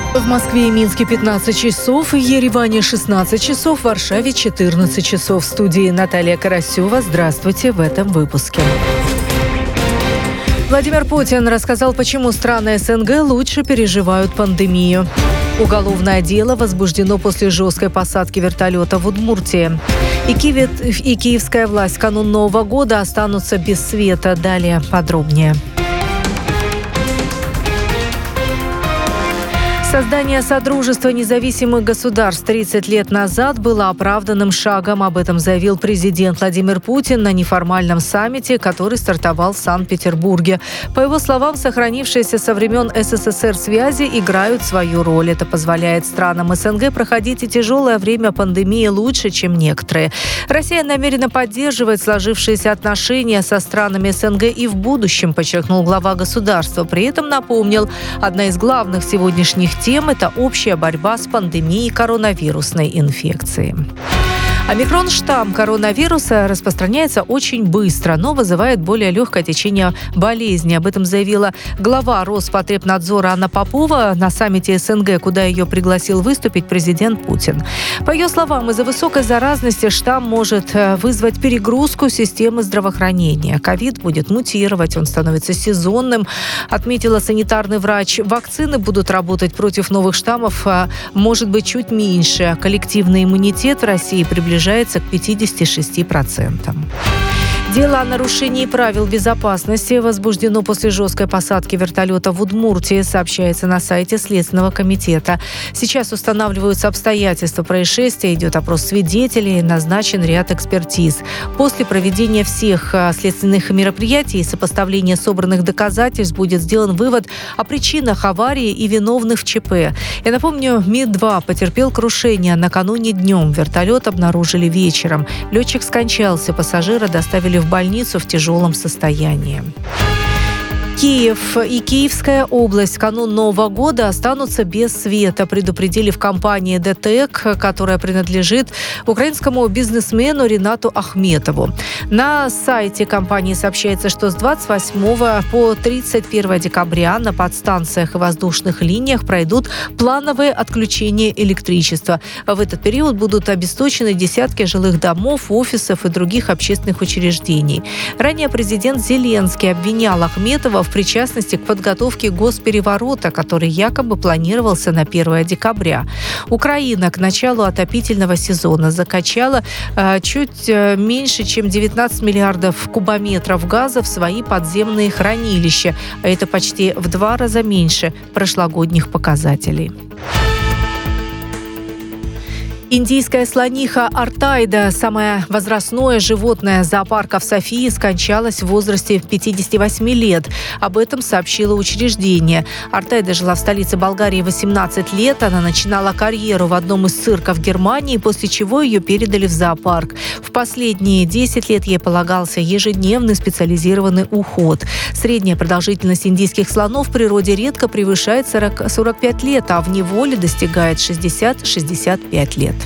В Москве и Минске 15 часов, в Ереване 16 часов, в Варшаве 14 часов. В студии Наталья Карасева. Здравствуйте в этом выпуске. Владимир Путин рассказал, почему страны СНГ лучше переживают пандемию. Уголовное дело возбуждено после жесткой посадки вертолета в Удмуртии. И киевская власть в канун Нового года останутся без света. Далее подробнее. Создание Содружества независимых государств 30 лет назад было оправданным шагом. Об этом заявил президент Владимир Путин на неформальном саммите, который стартовал в Санкт-Петербурге. По его словам, сохранившиеся со времен СССР связи играют свою роль. Это позволяет странам СНГ проходить и тяжелое время пандемии лучше, чем некоторые. Россия намерена поддерживать сложившиеся отношения со странами СНГ и в будущем, подчеркнул глава государства. При этом напомнил, одна из главных сегодняшних тем – это общая борьба с пандемией коронавирусной инфекции. Омикрон-штамм коронавируса распространяется очень быстро, но вызывает более легкое течение болезни. Об этом заявила глава Роспотребнадзора Анна Попова на саммите СНГ, куда ее пригласил выступить президент Путин. По ее словам, из-за высокой заразности штамм может вызвать перегрузку системы здравоохранения. ковид будет мутировать, он становится сезонным, отметила санитарный врач. Вакцины будут работать против новых штаммов, может быть, чуть меньше. Коллективный иммунитет в России приближается к 56%. Дело о нарушении правил безопасности возбуждено после жесткой посадки вертолета в Удмуртии, сообщается на сайте Следственного комитета. Сейчас устанавливаются обстоятельства происшествия, идет опрос свидетелей, назначен ряд экспертиз. После проведения всех следственных мероприятий и сопоставления собранных доказательств будет сделан вывод о причинах аварии и виновных в ЧП. Я напомню, Ми-2 потерпел крушение накануне днем. Вертолет обнаружили вечером. Летчик скончался, пассажира доставили в больницу в тяжелом состоянии. Киев и Киевская область в канун Нового года останутся без света, предупредили в компании ДТЭК, которая принадлежит украинскому бизнесмену Ринату Ахметову. На сайте компании сообщается, что с 28 по 31 декабря на подстанциях и воздушных линиях пройдут плановые отключения электричества. В этот период будут обесточены десятки жилых домов, офисов и других общественных учреждений. Ранее президент Зеленский обвинял Ахметова в причастности к подготовке госпереворота, который якобы планировался на 1 декабря. Украина к началу отопительного сезона закачала чуть меньше, чем 19 миллиардов кубометров газа в свои подземные хранилища, а это почти в 2 раза меньше прошлогодних показателей. Индийская слониха Артайда, самое возрастное животное зоопарка в Софии, скончалась в возрасте 58 лет. Об этом сообщило учреждение. Артайда жила в столице Болгарии 18 лет. Она начинала карьеру в одном из цирков Германии, после чего ее передали в зоопарк. В последние 10 лет ей полагался ежедневный специализированный уход. Средняя продолжительность индийских слонов в природе редко превышает 45 лет, а в неволе достигает 60-65 лет.